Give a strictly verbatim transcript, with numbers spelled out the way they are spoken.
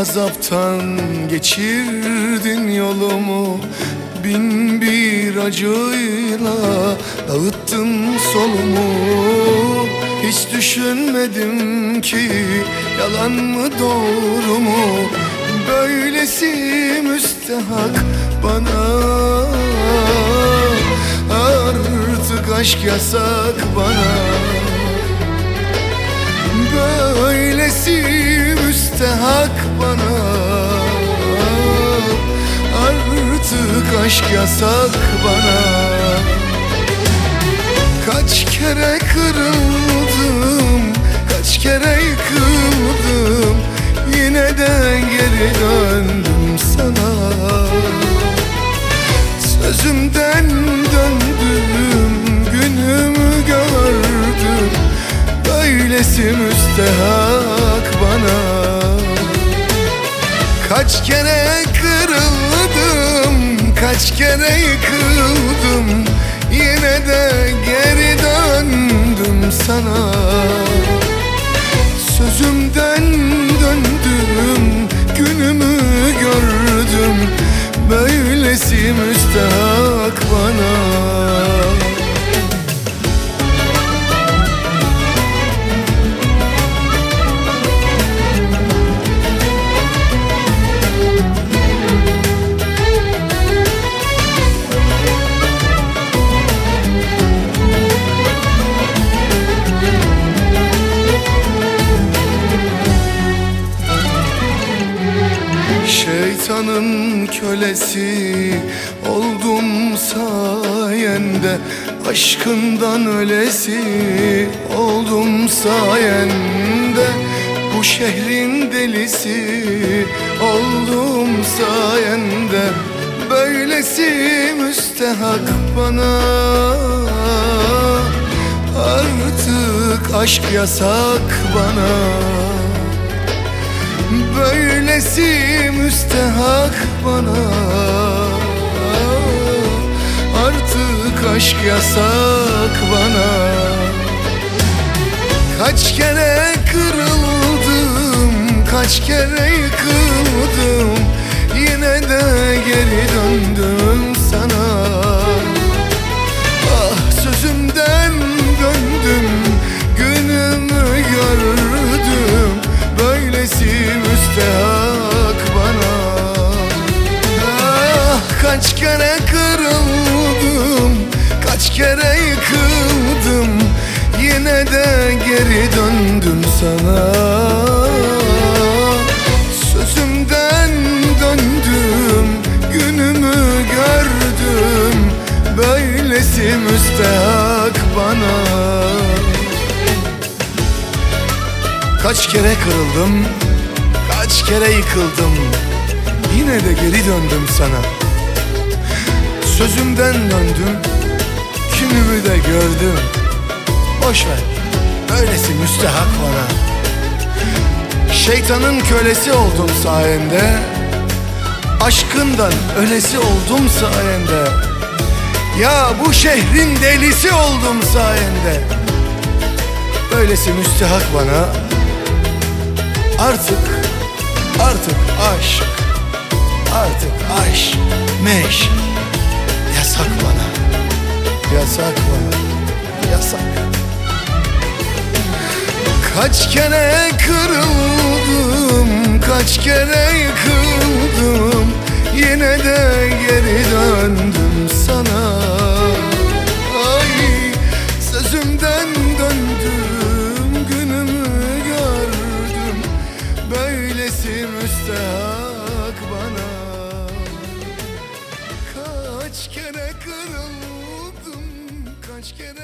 azaptan geçirdin yolumu, bin bir acıyla dağıttın solumu. Hiç düşünmedim ki yalan mı doğru mu, böylesi müstehak bana. Artık aşk yasak bana, böylesi müstehak bana. Artık aşk yasak bana. Kaç kere kırıldım, kaç kere yıkıldım, yine de geri döndüm sana. Sözümden döndüm, günümü gördüm, böylesi müstehak bana. Kaç kere kırıldım, kaç kere yıkıldım, yine de geri döndüm sana. Sözümden döndüm, günümü gördüm, böylesi müstehak bana. Şeytanın kölesi oldum sayende, aşkından ölesi oldum sayende. Bu şehrin delisi oldum sayende, böylesi müstehak bana. Artık aşk yasak bana, böylesi müstehak bana. Artık aşk yasak bana. Kaç kere kırıldım, kaç kere yıkıldım, yine de geri döndüm sana. Ah, sözümden döndüm, günümü gördüm, böylesi müstehak bana. Ah, kaç kere kırıldım, kaç kere yıkıldım, yine de geri döndüm sana. Sözümden döndüm, günümü gördüm, böylesi müstehak bana. Kaç kere kırıldım, kaç kere yıkıldım, yine de geri döndüm sana. Sözümden döndüm, günümü de gördüm, boş ver, böylesi müstehak bana. Şeytanın kölesi oldum sayende, aşkından ölesi oldum sayende. Ya bu şehrin delisi oldum sayende, böylesi müstehak bana. Artık, artık aşk, artık aşk, meşk yasak bana, yasak bana, yasak. Kaç kere kırıldım, kaç kere yıkıldım, yine de geri döndüm sana. Ay, sözümden döndüm, günümü gördüm, böylesi müstehak bana. Kaç kere kırıldım, kaç kere